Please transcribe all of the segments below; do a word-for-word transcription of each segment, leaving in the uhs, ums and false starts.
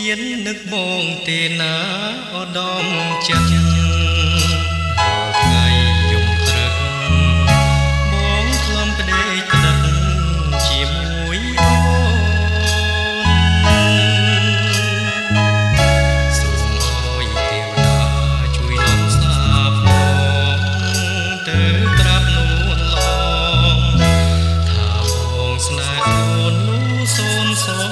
មាននឹកបងទេណាឧត្តមចិត្តថ្ងៃយំព្រឹកបងខ្លំក្ដេកក្ដិតជាមួយអូនសូមអើយទេវតាជួយលំសាផងទៅប្រាប់នួនឡងថាបងស្នេហ៍អូននោះសូនសង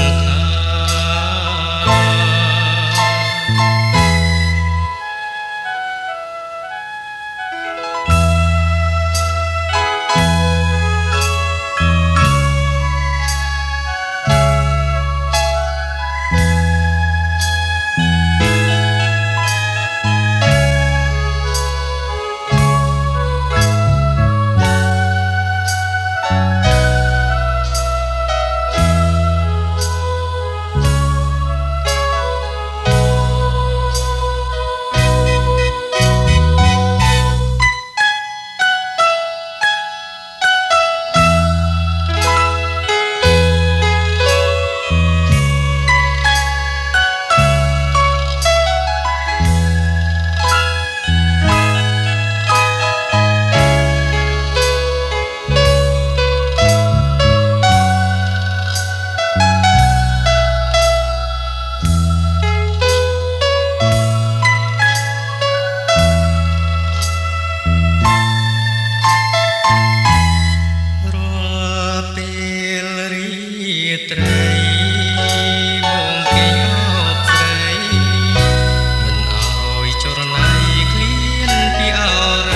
ត្រីបងគេអបស្រីមិនអោយចរណៃឃ្លានពីអរា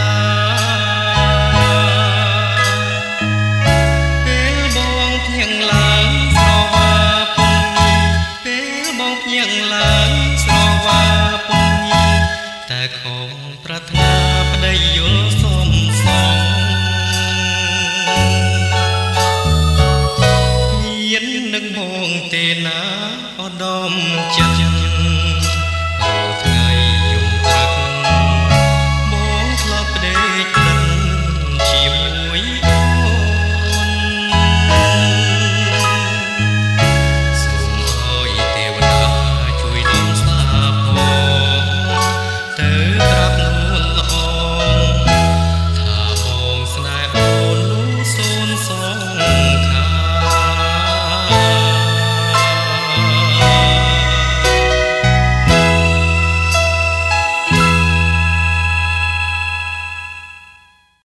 ពេលបងភ្ញៀងឡើងស្រវាពំនីពេលបងភ្ញៀងឡើងស្រវាពំនីតែខំប្រាថ្នាប្តីយល់សុំសងនឹងបងទេណាឧត្តមចិត្ត